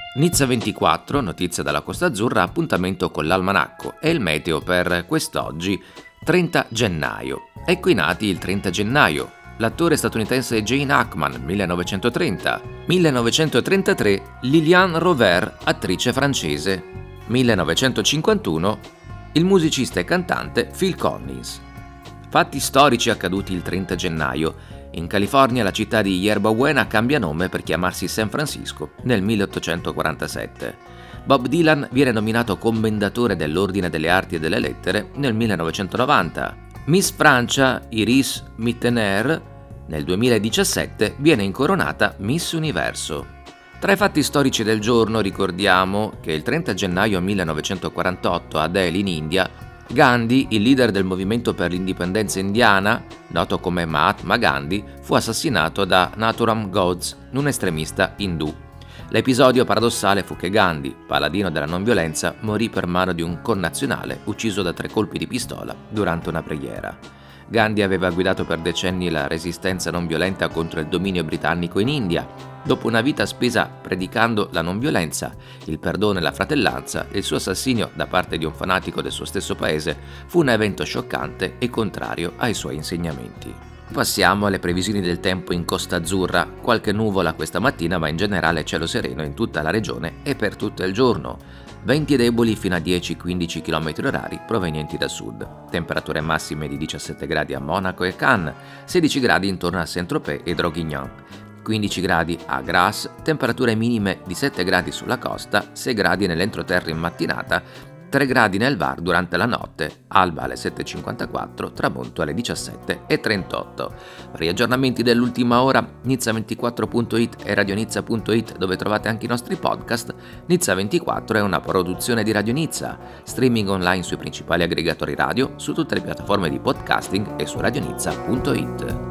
Nizza 24, notizia dalla Costa Azzurra, appuntamento con l'almanacco e il meteo per quest'oggi, 30 gennaio. Ecco i nati il 30 gennaio. L'attore statunitense Gene Hackman, 1930. 1933, Liliane Rover, attrice francese. 1951, il musicista e cantante Phil Collins. Fatti storici accaduti il 30 gennaio. In California la città di Yerba Buena cambia nome per chiamarsi San Francisco nel 1847. Bob Dylan viene nominato commendatore dell'Ordine delle Arti e delle Lettere nel 1990. Miss Francia Iris Mittener nel 2017 viene incoronata Miss Universo. Tra i fatti storici del giorno ricordiamo che il 30 gennaio 1948 a Delhi in India Gandhi, il leader del movimento per l'indipendenza indiana, noto come Mahatma Gandhi, fu assassinato da Nathuram Godse, un estremista indù. L'episodio paradossale fu che Gandhi, paladino della non violenza, morì per mano di un connazionale ucciso da 3 colpi di pistola durante una preghiera. Gandhi aveva guidato per decenni la resistenza non violenta contro il dominio britannico in India. Dopo una vita spesa predicando la non violenza, il perdono e la fratellanza, il suo assassinio da parte di un fanatico del suo stesso paese fu un evento scioccante e contrario ai suoi insegnamenti. Passiamo alle previsioni del tempo in Costa Azzurra. Qualche nuvola questa mattina, ma in generale cielo sereno in tutta la regione e per tutto il giorno. Venti deboli fino a 10-15 km/h provenienti da sud. Temperature massime di 17 gradi a Monaco e Cannes, 16 gradi intorno a Saint-Tropez e Draguignan, 15 gradi a Grasse, temperature minime di 7 gradi sulla costa, 6 gradi nell'entroterra in mattinata, 3 gradi nel Var durante la notte, alba alle 7.54, tramonto alle 17.38. Per gli aggiornamenti dell'ultima ora, Nizza24.it e radionizza.it, dove trovate anche i nostri podcast. Nizza24 è una produzione di Radio Nizza, streaming online sui principali aggregatori radio, su tutte le piattaforme di podcasting e su radionizza.it.